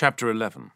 Chapter 11.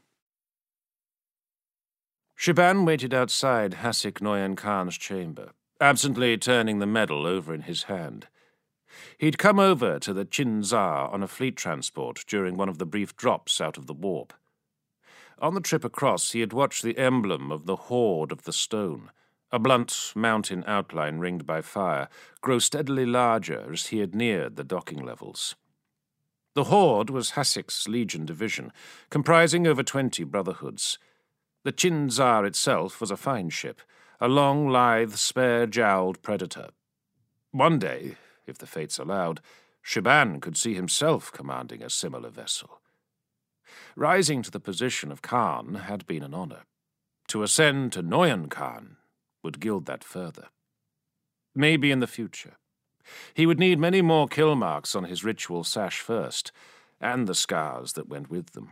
Shiban waited outside Hasik Noyan Khan's chamber, absently turning the medal over in his hand. He'd come over to the Chin-Zar on a fleet transport during one of the brief drops out of the warp. On the trip across, he had watched the emblem of the Horde of the Stone, a blunt mountain outline ringed by fire, grow steadily larger as he had neared the docking levels. The Horde was Hasik's Legion division, comprising over 20 brotherhoods. The Chin-Zar itself was a fine ship, a long, lithe, spare-jowled predator. One day, if the fates allowed, Shiban could see himself commanding a similar vessel. Rising to the position of Khan had been an honor. To ascend to Noyan Khan would gild that further. Maybe in the future. He would need many more kill marks on his ritual sash first, and the scars that went with them.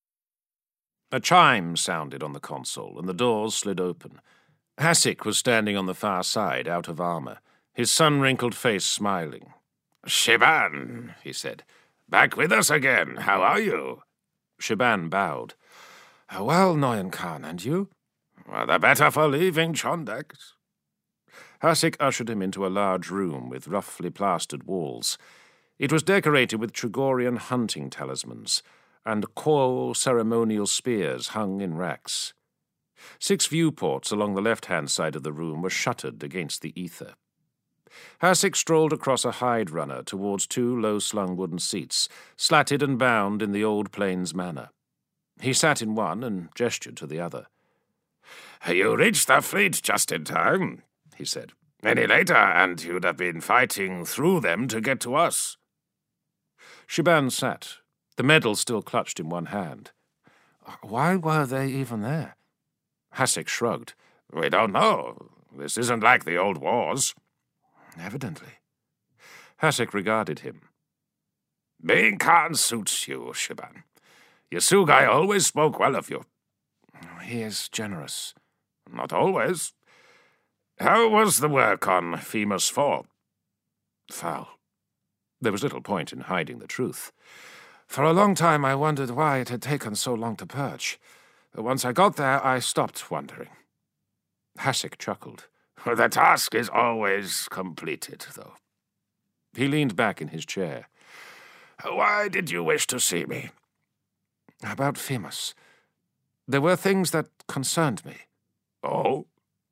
A chime sounded on the console, and the doors slid open. Hasik was standing on the far side, out of armor, his sun-wrinkled face smiling. "Shiban," he said. "Back with us again. How are you?" Shiban bowed. "Well, Noyan Khan, and you?" "The better for leaving Chondex." Hasik ushered him into a large room with roughly plastered walls. It was decorated with Trigorian hunting talismans, and Kho ceremonial spears hung in racks. 6 viewports along the left-hand side of the room were shuttered against the ether. Hasik strolled across a hide runner towards 2 low-slung wooden seats, slatted and bound in the old plains manner. He sat in one and gestured to the other. "You reached the fleet just in time," he said. "Any later, and you'd have been fighting through them to get to us." Shiban sat, the medal still clutched in one hand. "Why were they even there?" Hasik shrugged. "We don't know. This isn't like the old wars." "Evidently." Hasik regarded him. "Being Khan suits you, Shiban. Yasugai always spoke well of you." "He is generous." "Not always. How was the work on Femus 4? "Foul." There was little point in hiding the truth. "For a long time I wondered why it had taken so long to purge. Once I got there, I stopped wondering." Hasik chuckled. "The task is always completed, though." He leaned back in his chair. "Why did you wish to see me?" "About Femus. There were things that concerned me." "Oh?"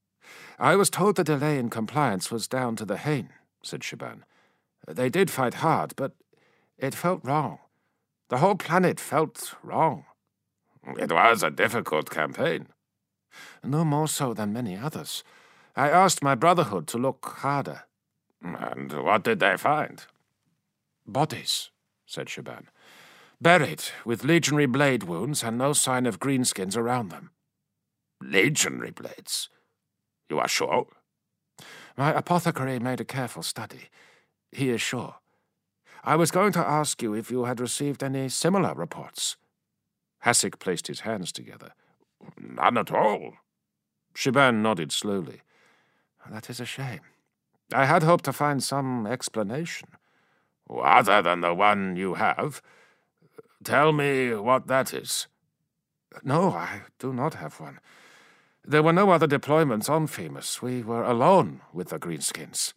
"I was told the delay in compliance was down to the Hain," said Shiban. "They did fight hard, but it felt wrong. The whole planet felt wrong." "It was a difficult campaign." "No more so than many others. I asked my brotherhood to look harder." "And what did they find?" "Bodies," said Shiban. "Buried, with legionary blade wounds and no sign of greenskins around them." "Legionary blades? You are sure?" "My apothecary made a careful study. He is sure. I was going to ask you if you had received any similar reports." Hasik placed his hands together. "None at all." Shiban nodded slowly. "That is a shame. I had hoped to find some explanation." "Other than the one you have? Tell me what that is." "No, I do not have one. There were no other deployments on Femus. We were alone with the Greenskins."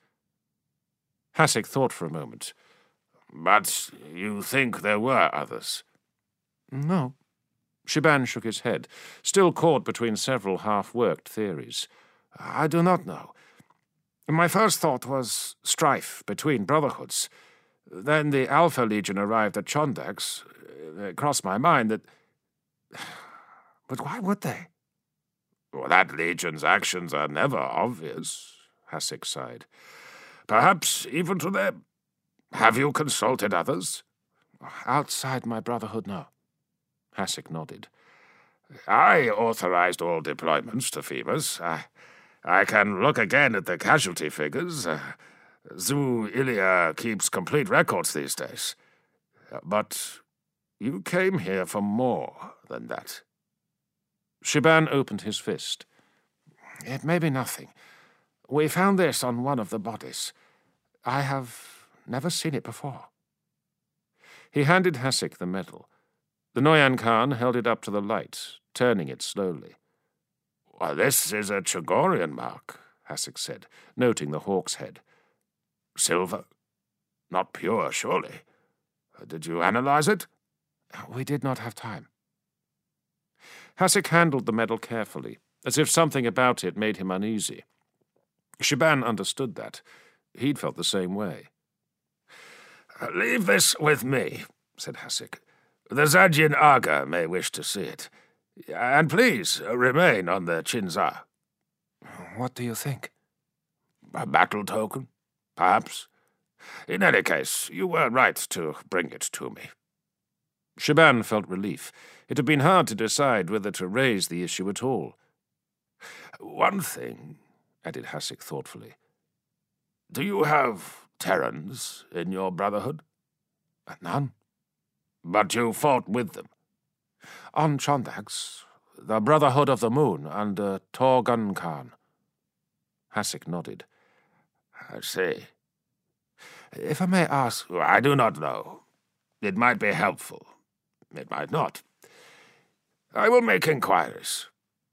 Hasik thought for a moment. "But you think there were others?" "No." Shiban shook his head, still caught between several half-worked theories. "I do not know. My first thought was strife between brotherhoods. Then the Alpha Legion arrived at Chondex. It crossed my mind that... But why would they?" "Well, that Legion's actions are never obvious," Hasik sighed. "Perhaps even to them. Have you consulted others?" "Outside my brotherhood, no." Hasik nodded. "I authorized all deployments to Femus. I can look again at the casualty figures. Zu Ilia keeps complete records these days. But you came here for more than that." Shiban opened his fist. "It may be nothing. We found this on one of the bodies. I have never seen it before." He handed Hasik the medal. The Noyan Khan held it up to the light, turning it slowly. "Well, this is a Chagorian mark," Hassick said, noting the hawk's head. "Silver? Not pure, surely. Did you analyze it?" "We did not have time." Hassick handled the medal carefully, as if something about it made him uneasy. Shaban understood that. He'd felt the same way. "Leave this with me," said Hassick. "The Zadjin Aga may wish to see it. And please remain on the Chinza." "What do you think?" "A battle token, perhaps. In any case, you were right to bring it to me." Shaban felt relief. It had been hard to decide whether to raise the issue at all. "One thing," added Hassick thoughtfully. "Do you have Terrans in your brotherhood?" "None." "But you fought with them?" "On Chondax, the Brotherhood of the Moon, under Torgun Khan." Hassick nodded. "I see. If I may ask—" "I do not know. It might be helpful. It might not. I will make inquiries."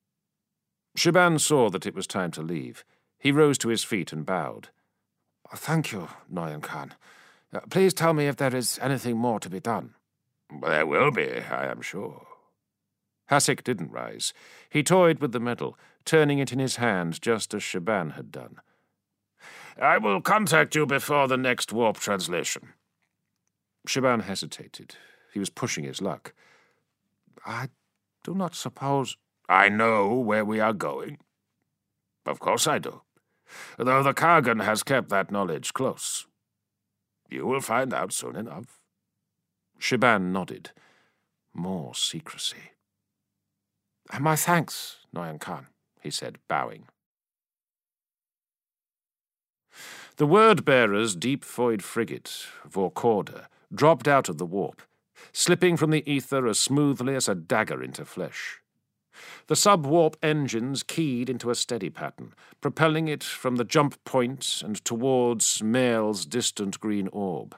Shaban saw that it was time to leave. He rose to his feet and bowed. "Thank you, Noyan Khan. Please tell me if there is anything more to be done." "There will be, I am sure." Hassick didn't rise. He toyed with the medal, turning it in his hand just as Shaban had done. "I will contact you before the next warp translation." Shaban hesitated. He was pushing his luck. "I do not suppose—" "I know where we are going. Of course I do. Though the Kargan has kept that knowledge close. You will find out soon enough." Shaban nodded. More secrecy. "My thanks, Noyan Khan," he said, bowing. The word-bearer's deep-foyed frigate, Vorkorda, dropped out of the warp, slipping from the ether as smoothly as a dagger into flesh. The sub-warp engines keyed into a steady pattern, propelling it from the jump point and towards Mael's distant green orb.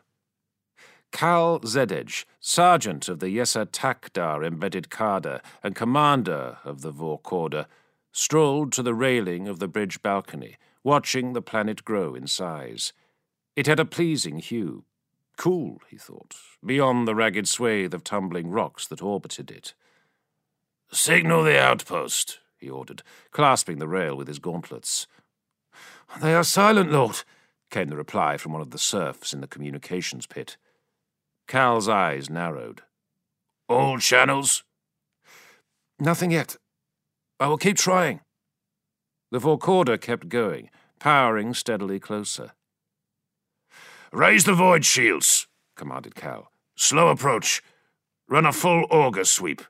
Kal Zedej, sergeant of the Yesa Takdar embedded Karda and commander of the Vorkorda, strolled to the railing of the bridge balcony, watching the planet grow in size. It had a pleasing hue. Cool, he thought, beyond the ragged swathe of tumbling rocks that orbited it. "Signal the outpost," he ordered, clasping the rail with his gauntlets. "They are silent, Lord," came the reply from one of the serfs in the communications pit. Kal's eyes narrowed. "All channels?" "Nothing yet. I will keep trying." The Vorkorda kept going, powering steadily closer. "Raise the void shields," commanded Kal. "Slow approach. Run a full auger sweep."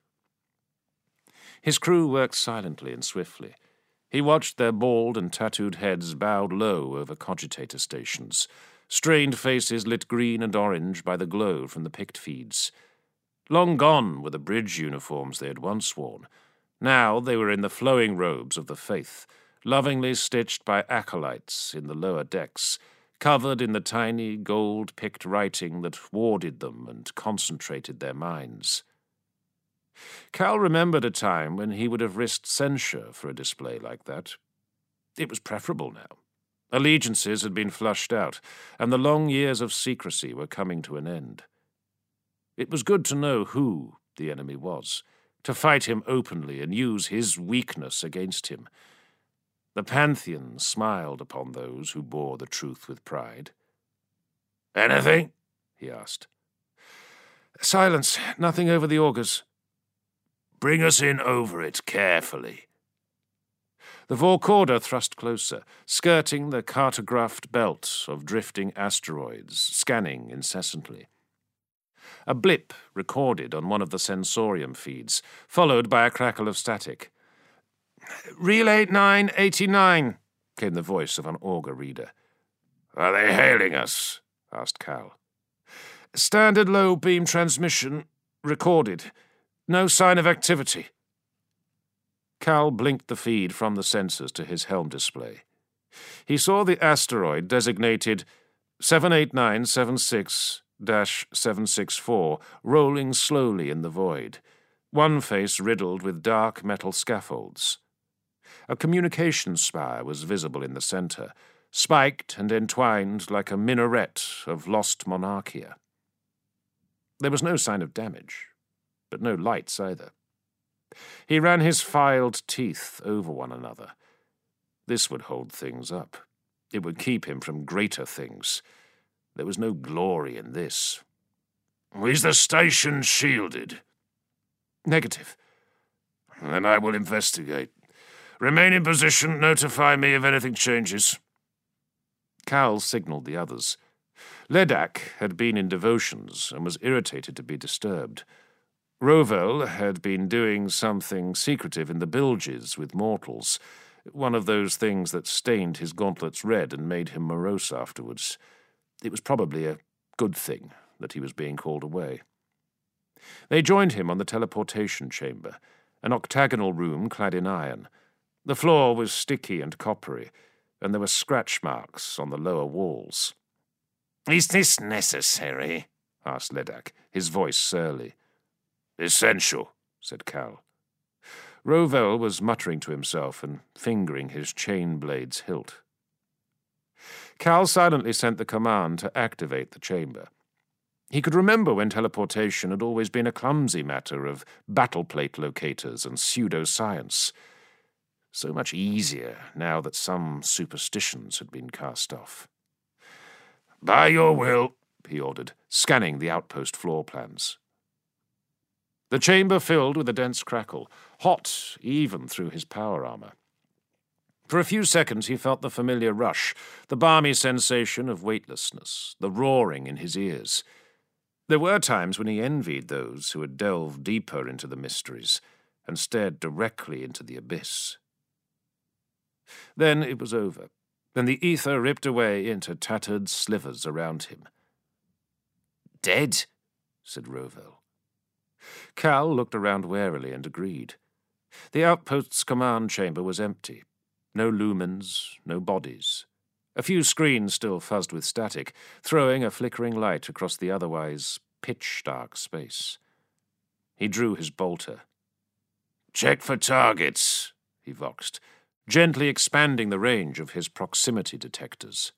His crew worked silently and swiftly. He watched their bald and tattooed heads bowed low over cogitator stations, strained faces lit green and orange by the glow from the pict feeds. Long gone were the bridge uniforms they had once worn. Now they were in the flowing robes of the faith, lovingly stitched by acolytes in the lower decks, covered in the tiny gold-picked writing that warded them and concentrated their minds. Kal remembered a time when he would have risked censure for a display like that. It was preferable now. Allegiances had been flushed out, and the long years of secrecy were coming to an end. It was good to know who the enemy was, to fight him openly and use his weakness against him. The Pantheon smiled upon those who bore the truth with pride. "Anything?" he asked. "Silence. Nothing over the augers." "Bring us in over it carefully." The Vorkorda thrust closer, skirting the cartographed belt of drifting asteroids, scanning incessantly. A blip recorded on one of the sensorium feeds, followed by a crackle of static. "Relay 989, came the voice of an auger reader. "Are they hailing us?" asked Kal. "Standard low beam transmission recorded. No sign of activity." Kal blinked the feed from the sensors to his helm display. He saw the asteroid designated 78976 764, rolling slowly in the void, one face riddled with dark metal scaffolds. A communication spire was visible in the centre, spiked and entwined like a minaret of lost monarchia. There was no sign of damage, but no lights either. He ran his filed teeth over one another. This would hold things up. It would keep him from greater things. There was no glory in this. "Is the station shielded?" "Negative." "Then I will investigate. Remain in position. Notify me if anything changes." Cal signalled the others. Ledak had been in devotions and was irritated to be disturbed. Rovell had been doing something secretive in the bilges with mortals, one of those things that stained his gauntlets red and made him morose afterwards. It was probably a good thing that he was being called away. They joined him on the teleportation chamber, an octagonal room clad in iron. The floor was sticky and coppery, and there were scratch marks on the lower walls. "Is this necessary?" asked Ledak, his voice surly. "Essential," said Cal. Rovell was muttering to himself and fingering his chain blade's hilt. Cal silently sent the command to activate the chamber. He could remember when teleportation had always been a clumsy matter of battle plate locators and pseudoscience. So much easier now that some superstitions had been cast off. "By your will," he ordered, scanning the outpost floor plans. The chamber filled with a dense crackle, hot even through his power armor. For a few seconds he felt the familiar rush, the balmy sensation of weightlessness, the roaring in his ears. There were times when he envied those who had delved deeper into the mysteries and stared directly into the abyss. Then it was over, and the ether ripped away into tattered slivers around him. "Dead?" said Rovell. Cal looked around warily and agreed. The outpost's command chamber was empty. No lumens, no bodies. A few screens still fuzzed with static, throwing a flickering light across the otherwise pitch-dark space. He drew his bolter. "Check for targets," he voxed, gently expanding the range of his proximity detectors.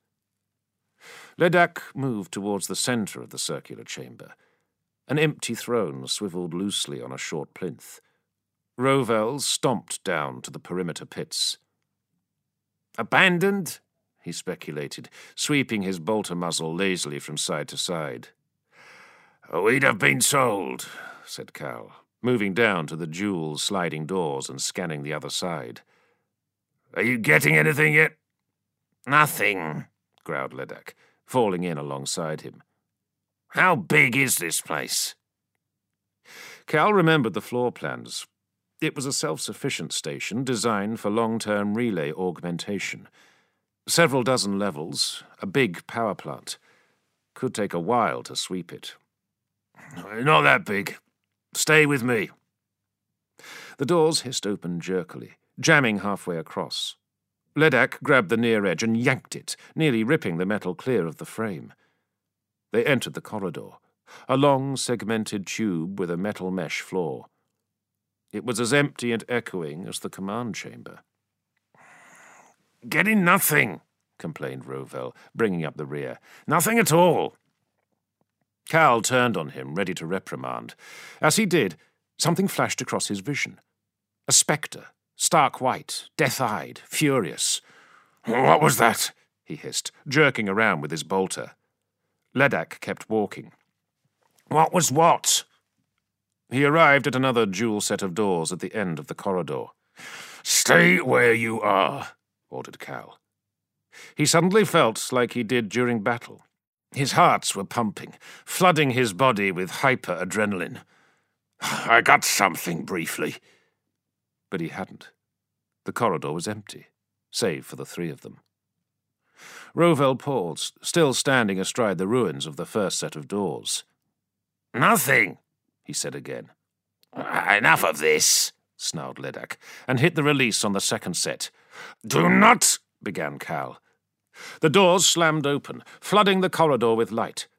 Ledak moved towards the center of the circular chamber. An empty throne swiveled loosely on a short plinth. Rovell stomped down to the perimeter pits. "Abandoned?" he speculated, sweeping his bolter muzzle lazily from side to side. "We'd have been sold," said Cal, moving down to the dual sliding doors and scanning the other side. "Are you getting anything yet?" "Nothing," growled Ledak, falling in alongside him. "How big is this place?" Cal remembered the floor plans. It was a self-sufficient station designed for long-term relay augmentation. Several dozen levels, a big power plant. Could take a while to sweep it. "Not that big. Stay with me." The doors hissed open jerkily, jamming halfway across. Ledak grabbed the near edge and yanked it, nearly ripping the metal clear of the frame. They entered the corridor, a long, segmented tube with a metal mesh floor. It was as empty and echoing as the command chamber. "Getting nothing," complained Rovell, bringing up the rear. "Nothing at all." Cal turned on him, ready to reprimand. As he did, something flashed across his vision. A spectre, stark white, death-eyed, furious. "What was that?" he hissed, jerking around with his bolter. Ledak kept walking. "What was what?" He arrived at another dual set of doors at the end of the corridor. "Stay where you are," ordered Cal. He suddenly felt like he did during battle. His hearts were pumping, flooding his body with hyper-adrenaline. "I got something briefly." But he hadn't. The corridor was empty, save for the three of them. Rovell paused, still standing astride the ruins of the first set of doors. "Nothing," he said again. "Enough of this," snarled Ledak, and hit the release on the second set. "Do not," began Cal. The doors slammed open, flooding the corridor with light.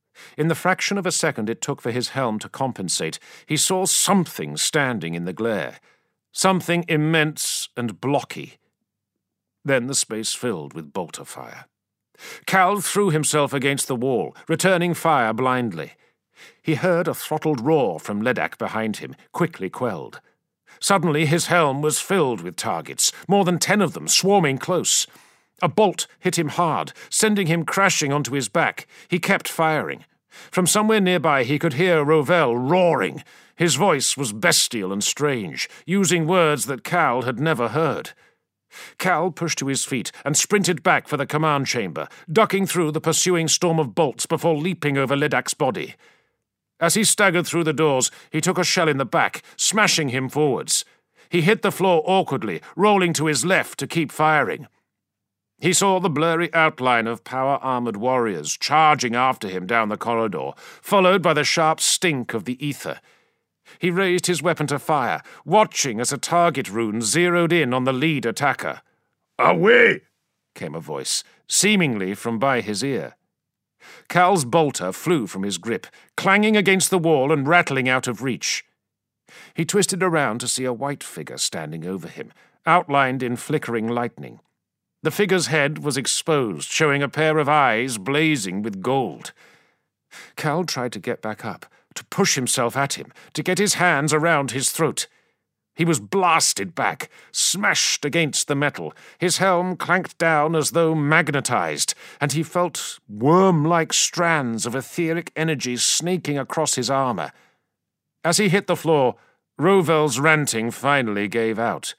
In the fraction of a second it took for his helm to compensate, he saw something standing in the glare. Something immense and blocky. Then the space filled with bolter fire. Cal threw himself against the wall, returning fire blindly. He heard a throttled roar from Ledak behind him, quickly quelled. Suddenly his helm was filled with targets, more than 10 of them, swarming close. A bolt hit him hard, sending him crashing onto his back. He kept firing. From somewhere nearby he could hear Rovell roaring. His voice was bestial and strange, using words that Cal had never heard. Cal pushed to his feet and sprinted back for the command chamber, ducking through the pursuing storm of bolts before leaping over Ledak's body. As he staggered through the doors, he took a shell in the back, smashing him forwards. He hit the floor awkwardly, rolling to his left to keep firing. He saw the blurry outline of power-armored warriors charging after him down the corridor, followed by the sharp stink of the ether. He raised his weapon to fire, watching as a target rune zeroed in on the lead attacker. "Away!" came a voice, seemingly from by his ear. Cal's bolter flew from his grip, clanging against the wall and rattling out of reach. He twisted around to see a white figure standing over him, outlined in flickering lightning. The figure's head was exposed, showing a pair of eyes blazing with gold. Cal tried to get back up, to push himself at him, to get his hands around his throat. He was blasted back, smashed against the metal. His helm clanked down as though magnetized, and he felt worm-like strands of etheric energy snaking across his armor. As he hit the floor, Rovell's ranting finally gave out.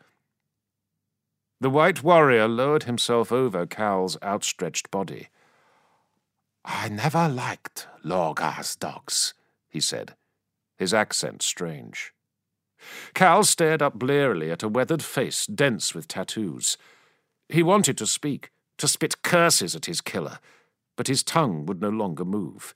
The white warrior lowered himself over Cal's outstretched body. "I never liked Lorgar's dogs," he said, his accent strange. Cal stared up blearily at a weathered face dense with tattoos. He wanted to speak, to spit curses at his killer, but his tongue would no longer move.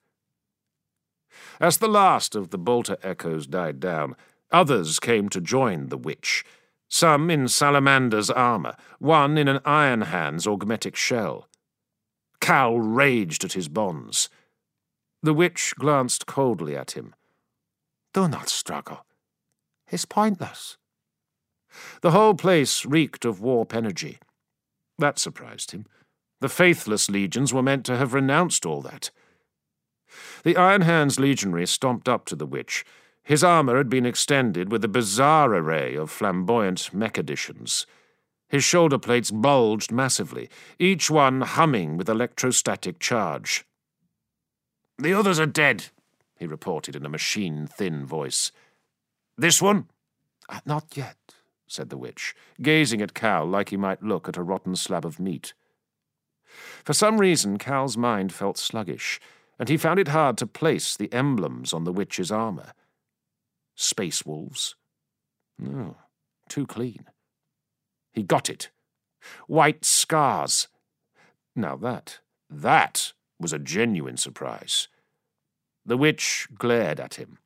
As the last of the bolter echoes died down, others came to join the witch, some in Salamander's armor, one in an Iron Hand's augmetic shell. Cal raged at his bonds. The witch glanced coldly at him. "Do not struggle. It's pointless." The whole place reeked of warp energy. That surprised him. The faithless legions were meant to have renounced all that. The Iron Hand's legionary stomped up to the witch. His armor had been extended with a bizarre array of flamboyant mech additions. His shoulder plates bulged massively, each one humming with electrostatic charge. "The others are dead," he reported in a machine-thin voice. "This one?" "Not yet," said the witch, gazing at Cal like he might look at a rotten slab of meat. For some reason, Cal's mind felt sluggish, and he found it hard to place the emblems on the witch's armor. Space wolves? No, too clean. He got it. White scars. Now that was a genuine surprise. The witch glared at him.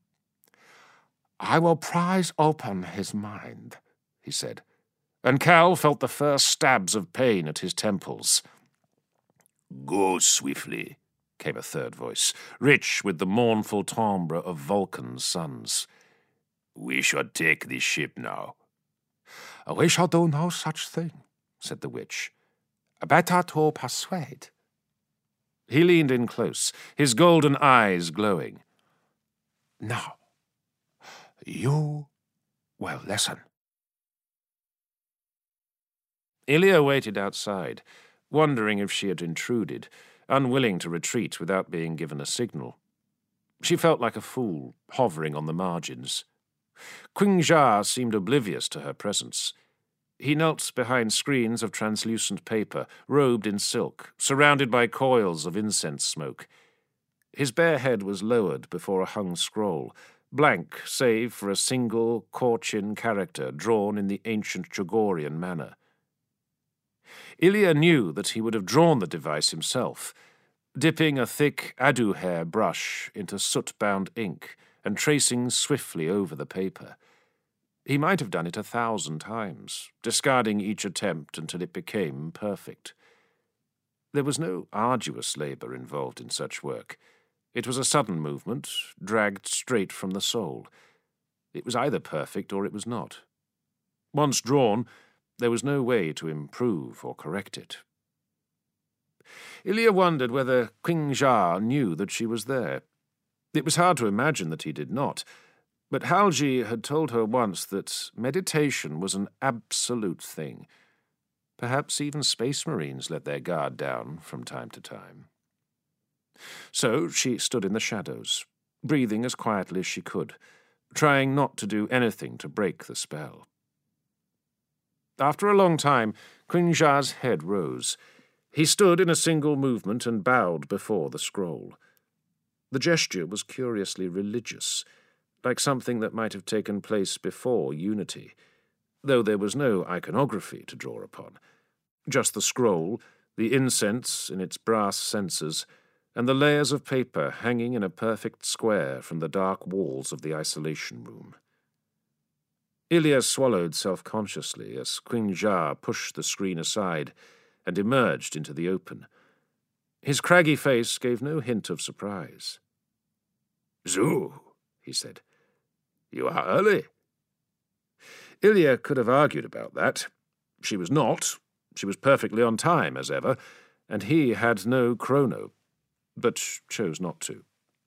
"I will prise open his mind," he said, and Cal felt the first stabs of pain at his temples. "Go swiftly," came a third voice, rich with the mournful timbre of Vulcan's sons. "We should take this ship now." "We shall do no such thing," said the witch. "Better to persuade." He leaned in close, his golden eyes glowing. "Now, you will listen." Ilia waited outside, wondering if she had intruded, unwilling to retreat without being given a signal. She felt like a fool, hovering on the margins. Qingja seemed oblivious to her presence. He knelt behind screens of translucent paper, robed in silk, surrounded by coils of incense smoke. His bare head was lowered before a hung scroll, blank save for a single Korchin character drawn in the ancient Chogorian manner. Ilia knew that he would have drawn the device himself, dipping a thick Adu-hair brush into soot-bound ink and tracing swiftly over the paper. He might have done it 1,000 times, discarding each attempt until it became perfect. There was no arduous labor involved in such work. It was a sudden movement, dragged straight from the soul. It was either perfect or it was not. Once drawn, there was no way to improve or correct it. Ilya wondered whether Qingzha knew that she was there. It was hard to imagine that he did not, but Halji had told her once that meditation was an absolute thing. Perhaps even Space Marines let their guard down from time to time. So she stood in the shadows, breathing as quietly as she could, trying not to do anything to break the spell. After a long time, Qingzha's head rose. He stood in a single movement and bowed before the scroll. The gesture was curiously religious, like something that might have taken place before Unity, though there was no iconography to draw upon. Just the scroll, the incense in its brass censers, and the layers of paper hanging in a perfect square from the dark walls of the isolation room. Ilya swallowed self-consciously as Qingzha pushed the screen aside and emerged into the open. His craggy face gave no hint of surprise. "Zhu," he said, "you are early." Ilya could have argued about that. She was not. She was perfectly on time, as ever, and he had no chrono, but chose not to.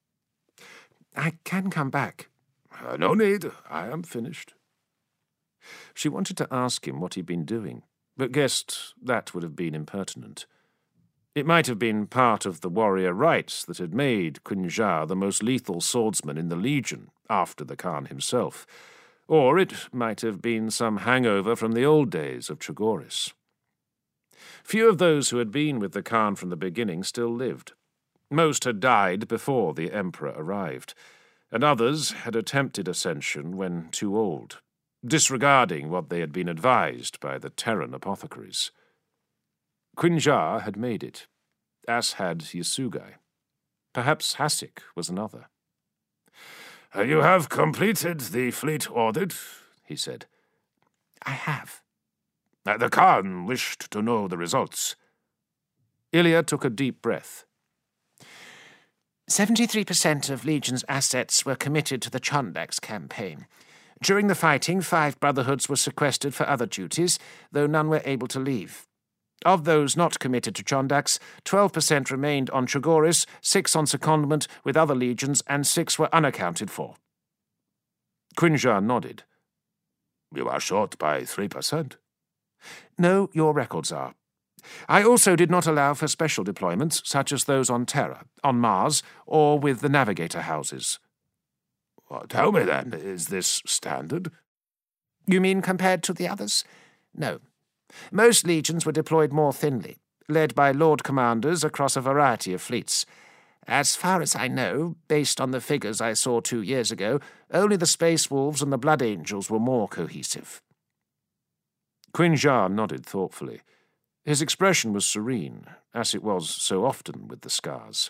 "I can come back." "No need. I am finished." She wanted to ask him what he'd been doing, but guessed that would have been impertinent. It might have been part of the warrior rites that had made Qingzha the most lethal swordsman in the Legion after the Khan himself, or it might have been some hangover from the old days of Chogoris. Few of those who had been with the Khan from the beginning still lived. Most had died before the Emperor arrived, and others had attempted ascension when too old, disregarding what they had been advised by the Terran apothecaries. Qingzha had made it, as had Yasugai. Perhaps Hasik was another. "You have completed the fleet audit," he said. "I have." "The Khan wished to know the results." Ilya took a deep breath. 73% of Legion's assets were committed to the Chondax campaign. During the fighting, 5 Brotherhoods were sequestered for other duties, though none were able to leave. Of those not committed to Chondax, 12% remained on Chogoris, 6 on secondment with other legions, and 6 were unaccounted for. Qingzha nodded. "You are short by 3%. No, your records are. I also did not allow for special deployments, such as those on Terra, on Mars, or with the Navigator houses." "Well, tell me then, is this standard?" "You mean compared to the others? No. Most legions were deployed more thinly, led by Lord Commanders across a variety of fleets. As far as I know, based on the figures I saw 2 years ago, only the Space Wolves and the Blood Angels were more cohesive." Qingzha nodded thoughtfully. His expression was serene, as it was so often with the Scars.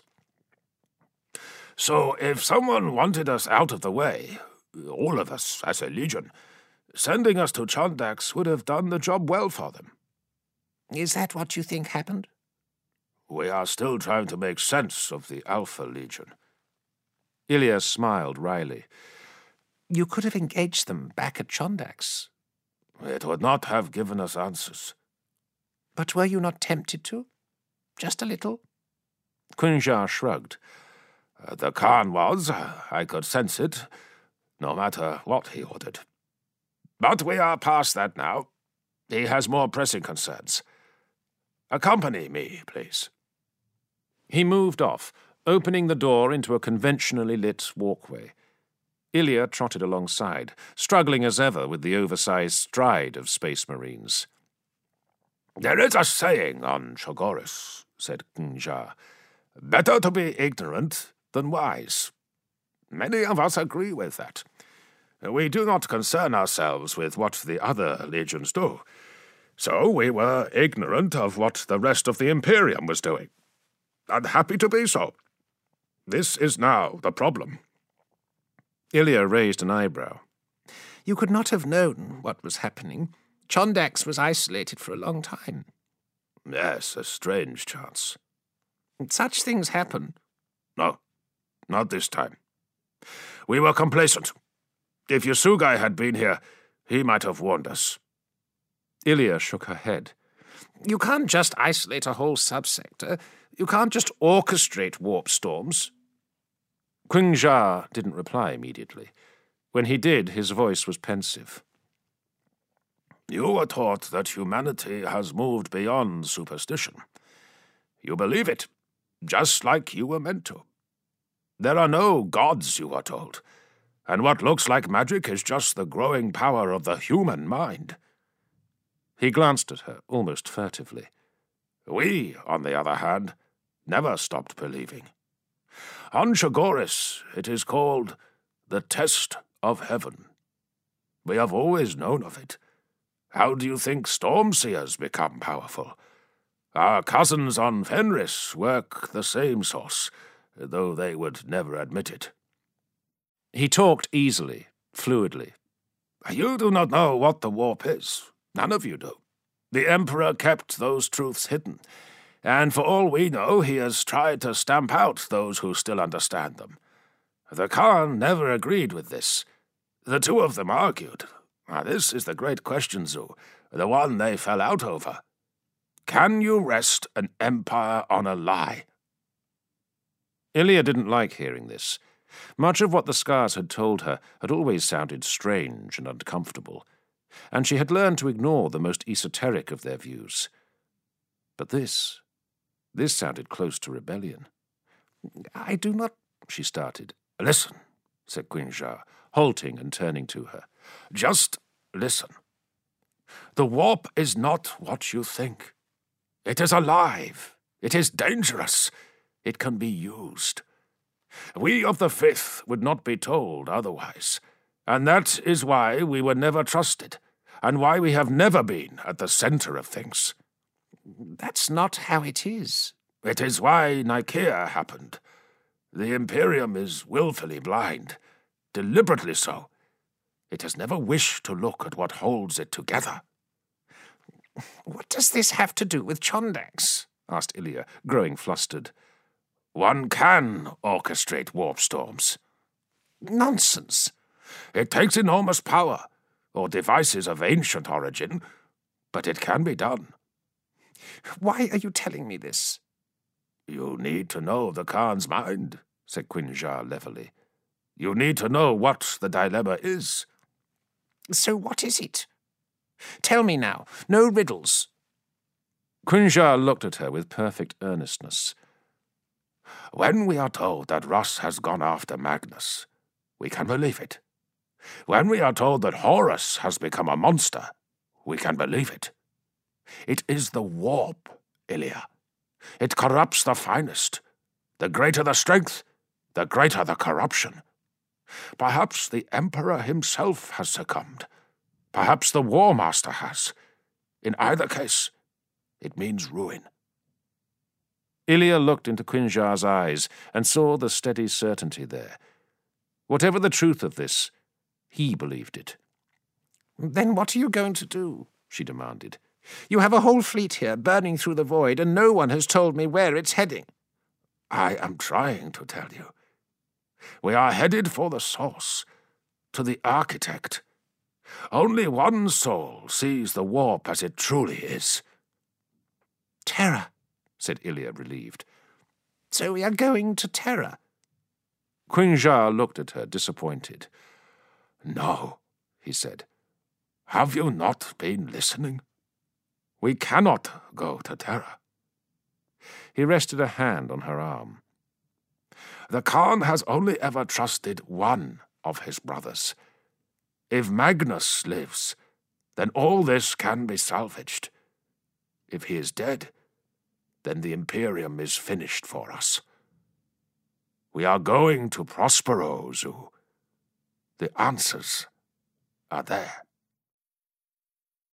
"So if someone wanted us out of the way, all of us as a legion, sending us to Chondax would have done the job well for them." "Is that what you think happened?" "We are still trying to make sense of the Alpha Legion." Ilya smiled wryly. "You could have engaged them back at Chondax." "It would not have given us answers." "But were you not tempted to? Just a little?" Qingzha shrugged. "The Khan was. I could sense it, no matter what he ordered. But we are past that now. He has more pressing concerns. Accompany me, please." He moved off, opening the door into a conventionally lit walkway. Ilya trotted alongside, struggling as ever with the oversized stride of Space Marines. "There is a saying on Chogoris," said Qingzha. "Better to be ignorant than wise. Many of us agree with that. We do not concern ourselves with what the other legions do. So we were ignorant of what the rest of the Imperium was doing. And happy to be so. This is now the problem." Ilya raised an eyebrow. "You could not have known what was happening. Chondax was isolated for a long time." "Yes, a strange chance." "Such things happen." "No, Not this time. We were complacent. If Yasugai had been here, he might have warned us. Ilya shook her head. You can't just isolate a whole subsector. You can't just orchestrate warp storms. Qingzha didn't reply immediately. When he did, his voice was pensive. You were taught that humanity has moved beyond superstition. You believe it, just like you were meant to. There are no gods, you are told, and what looks like magic is just the growing power of the human mind. He glanced at her, almost furtively. We, on the other hand, never stopped believing. On Shagoris, it is called the Test of Heaven. We have always known of it. How do you think Stormseers become powerful? Our cousins on Fenris work the same source, though they would never admit it. He talked easily, fluidly. You do not know what the warp is. None of you do. The Emperor kept those truths hidden, and for all we know, he has tried to stamp out those who still understand them. The Khan never agreed with this. The two of them argued. This is the great question, Zu, the one they fell out over. Can you rest an empire on a lie? Ilya didn't like hearing this. Much of what the scars had told her had always sounded strange and uncomfortable, and she had learned to ignore the most esoteric of their views. But this sounded close to rebellion. I do not... she started. Listen, said Qingzha, halting and turning to her. Just listen. The warp is not what you think. It is alive. It is dangerous. It can be used. We of the Fifth would not be told otherwise, and that is why we were never trusted, and why we have never been at the center of things. That's not how it is. It is why Nikaea happened. The Imperium is willfully blind, deliberately so. It has never wished to look at what holds it together. What does this have to do with Chondax? Asked Ilya, growing flustered. One can orchestrate warp storms. Nonsense. It takes enormous power, or devices of ancient origin, but it can be done. Why are you telling me this? You need to know the Khan's mind, said Qingzha levelly. You need to know what the dilemma is. So what is it? Tell me now. No riddles. Qingzha looked at her with perfect earnestness. When we are told that Ross has gone after Magnus, we can believe it. When we are told that Horus has become a monster, we can believe it. It is the warp, Ilya. It corrupts the finest. The greater the strength, the greater the corruption. Perhaps the Emperor himself has succumbed. Perhaps the War Master has. In either case, it means ruin. Ilya looked into Qingzha's eyes and saw the steady certainty there. Whatever the truth of this, he believed it. Then what are you going to do? She demanded. You have a whole fleet here burning through the void, and no one has told me where it's heading. I am trying to tell you. We are headed for the source, to the architect. Only one soul sees the warp as it truly is. Terra, said Ilya, relieved. So we are going to Terra? Qingzha looked at her, disappointed. No, he said. Have you not been listening? We cannot go to Terra. He rested a hand on her arm. The Khan has only ever trusted one of his brothers. If Magnus lives, then all this can be salvaged. If he is dead, then the Imperium is finished for us. We are going to Prospero, Zu. The answers are there.